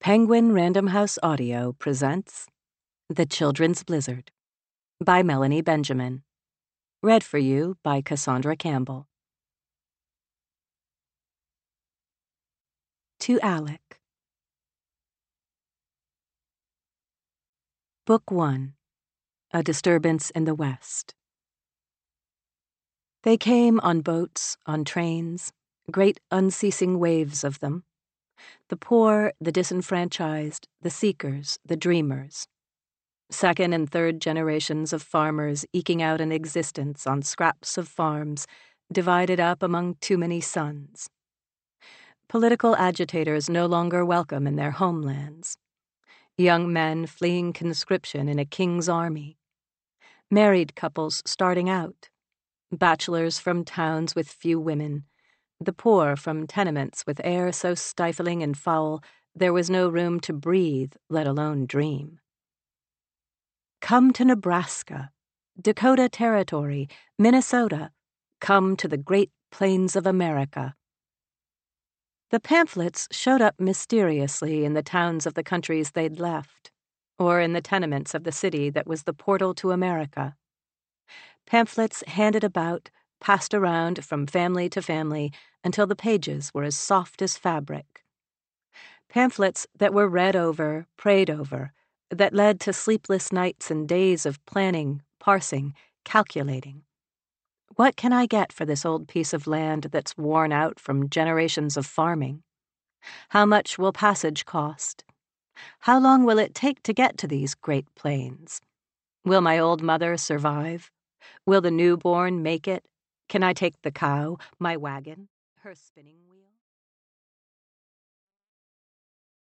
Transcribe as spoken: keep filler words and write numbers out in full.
Penguin Random House Audio presents The Children's Blizzard by Melanie Benjamin. Read for you by Cassandra Campbell. To Alec. Book one. A Disturbance in the West. They came on boats, on trains, great unceasing waves of them. The poor, the disenfranchised, the seekers, the dreamers. Second and third generations of farmers eking out an existence on scraps of farms, divided up among too many sons. Political agitators no longer welcome in their homelands. Young men fleeing conscription in a king's army. Married couples starting out. Bachelors from towns with few women. The poor from tenements with air so stifling and foul there was no room to breathe, let alone dream. Come to Nebraska, Dakota Territory, Minnesota. Come to the Great Plains of America. The pamphlets showed up mysteriously in the towns of the countries they'd left, or in the tenements of the city that was the portal to America. Pamphlets handed about, passed around from family to family until the pages were as soft as fabric. Pamphlets that were read over, prayed over, that led to sleepless nights and days of planning, parsing, calculating. What can I get for this old piece of land that's worn out from generations of farming? How much will passage cost? How long will it take to get to these Great Plains? Will my old mother survive? Will the newborn make it? Can I take the cow, my wagon, her spinning wheel?